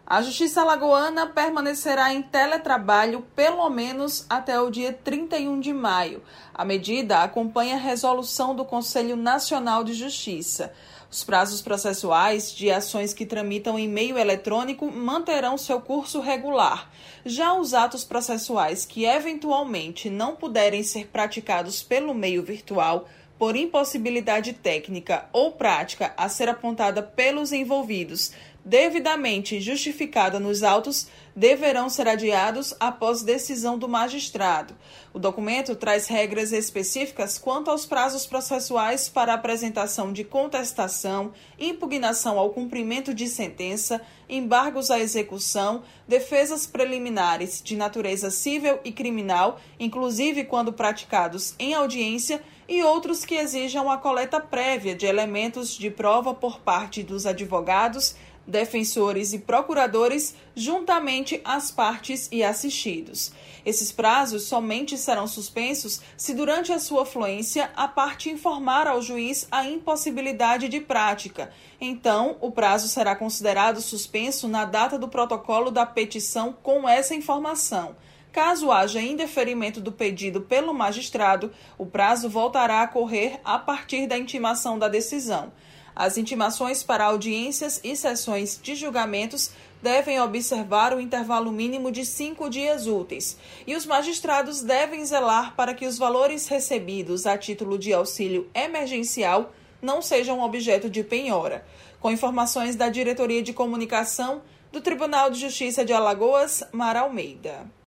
A Justiça Alagoana permanecerá em teletrabalho pelo menos até o dia 31 de maio. A medida acompanha a resolução do Conselho Nacional de Justiça. Os prazos processuais de ações que tramitam em meio eletrônico manterão seu curso regular. Já os atos processuais que eventualmente não puderem ser praticados pelo meio virtual, por impossibilidade técnica ou prática a ser apontada pelos envolvidos, devidamente justificada nos autos, deverão ser adiados após decisão do magistrado. O documento traz regras específicas quanto aos prazos processuais para apresentação de contestação, impugnação ao cumprimento de sentença, embargos à execução, defesas preliminares de natureza civil e criminal, inclusive quando praticados em audiência, e outros que exijam a coleta prévia de elementos de prova por parte dos advogados, defensores e procuradores, juntamente às partes e assistidos. Esses prazos somente serão suspensos se, durante a sua fluência, a parte informar ao juiz a impossibilidade de prática. Então, o prazo será considerado suspenso na data do protocolo da petição com essa informação. Caso haja indeferimento do pedido pelo magistrado, o prazo voltará a correr a partir da intimação da decisão. As intimações para audiências e sessões de julgamentos devem observar o intervalo mínimo de 5 dias úteis, e os magistrados devem zelar para que os valores recebidos a título de auxílio emergencial não sejam objeto de penhora. Com informações da Diretoria de Comunicação do Tribunal de Justiça de Alagoas, Mara Almeida.